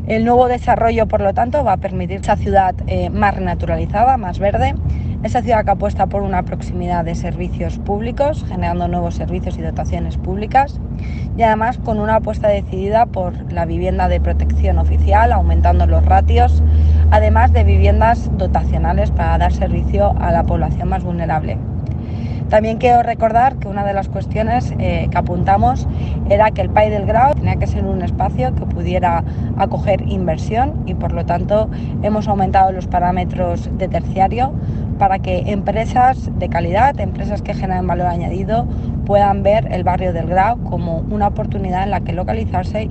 El nuevo desarrollo, por lo tanto, va a permitir esa ciudad más renaturalizada, más verde, esa ciudad que apuesta por una proximidad de servicios públicos, generando nuevos servicios y dotaciones públicas, y además con una apuesta decidida por la vivienda de protección oficial, aumentando los ratios, además de viviendas dotacionales para dar servicio a la población más vulnerable. También quiero recordar que una de las cuestiones que apuntamos era que el PAI del Grau tenía que ser un espacio que pudiera acoger inversión y por lo tanto hemos aumentado los parámetros de terciario para que empresas de calidad, empresas que generan valor añadido, puedan ver el barrio del Grau como una oportunidad en la que localizarse